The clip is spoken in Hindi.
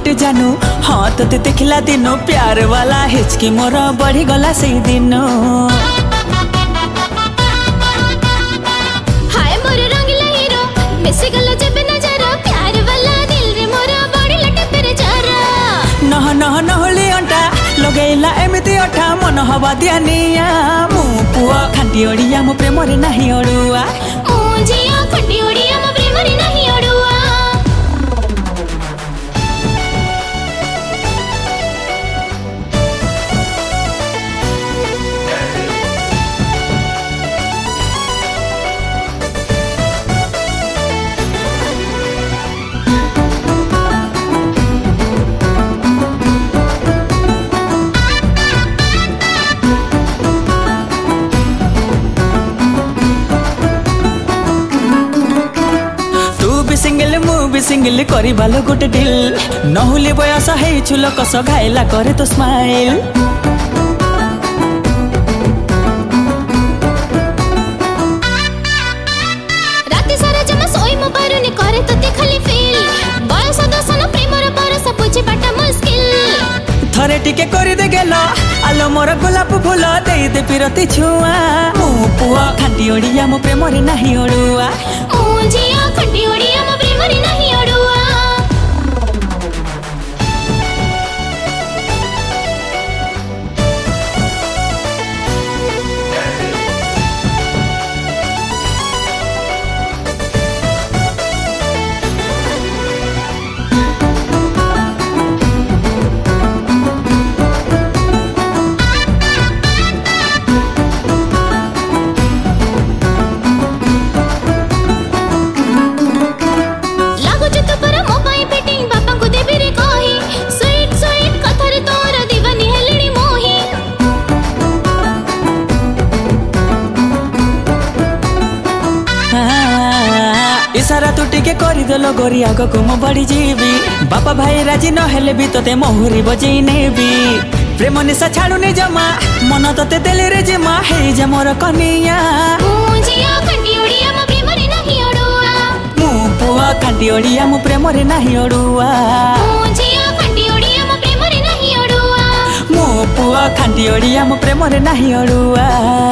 गोटे जानू हाँ तोते देखला दिनो प्यार वाला हिचकी मोर बढ़ी गला से दिन हाय मोर रंगीला हीरो मिसी गला जेबे नजर प्यार वाला दिल रे मोर बड़ी लटे तेरे जरा नह नह नहली अंटा लगेला एमिति अठा मन हवा दियानिया मु पुआ खांटी ओडिया मो प्रेम रे नाही अड़ुआ मु जिया खंडी ओडिया मो प्रेम रे नाही अड़ुआ सिंगल करी बालो गोटे डिल नहुली बयस है छुल कस घायला करे तो स्माइल राती सारा जमा सोई मो पारुनी करे तते खाली फील बयस दसन प्रेमर परस बुझी बाटा मुश्किल थरे टिके करी दे गेलो आलो मोर गोलाप फूल दे दे पिरती छुआ मु पुआ खांटी ओडिया मो प्रेम रे नाही अड़ुआ मु जिया खंडी ओडिया मो प्रेम रे नाही अड़ुआ इशारा तू टिके करी देलो गोरी आग को मो बढ़ी जीवी बापा भाई राजी न हेले भी तोते मोहरी बजेई नेबी प्रेम निशा छाड़ू ने जमा मन तोते देले रे जमा हे जे मोर कनिया मु जिया खंडी ओडिया मो प्रेम रे नाही अड़ुआ मु पुआ खांटी ओडिया मो प्रेम रे नाही अड़ुआ मु जिया खंडी ओडिया मो प्रेम रे नाही अड़ुआ मु पुआ खांटी ओडिया मो प्रेम रे नाही अड़ुआ।